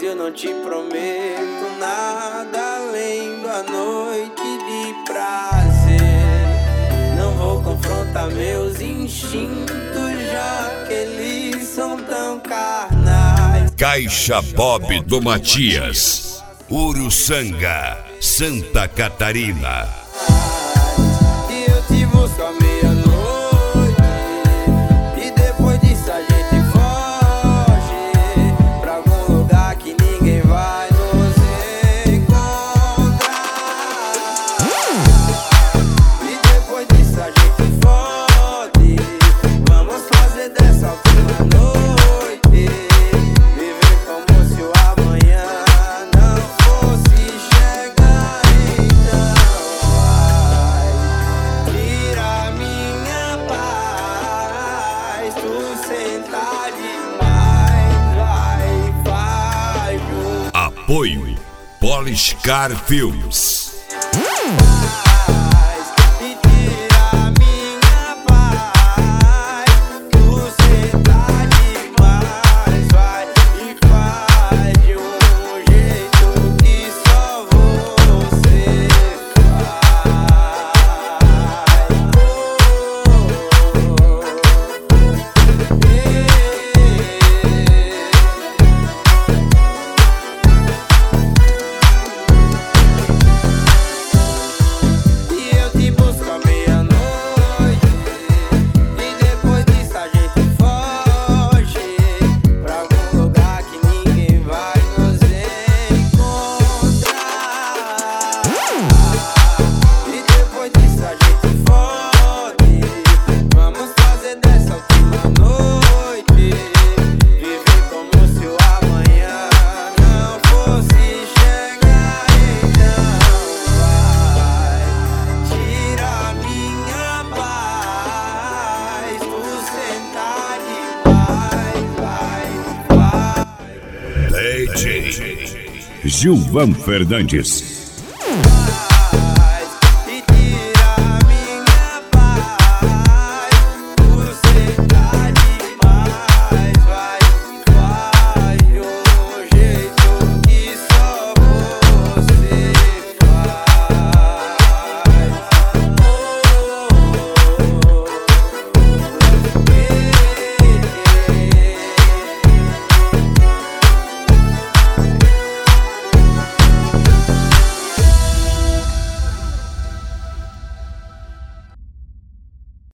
eu não te prometo nada além da noite de prazer. Não vou confrontar meus instintos, já que eles são tão carnais. Caixa Bob do Matias, Uruçanga, Santa Catarina. E eu te busco à meia-noite, e depois disso a gente foge pra algum lugar que ninguém vai nos encontrar. E depois disso a gente fode, vamos fazer dessa última noite viver como se o amanhã não fosse chegar. Então tira minha paz, tu senta demais, vai, faz Apoio Poliscar Filmes. e tira minha paz, tu senta demais, vai e faz de um jeito que só você E eu te busco à meia-noite, e depois disso a gente foge pra algum lugar que ninguém vai nos encontrar. E depois disso a gente fode, vamos fazer dessa última noite viver como se o amanhã não fosse chegar. Então vai, tira minha paz, tu senta demais, vai. DJ Gilvan Fernandes.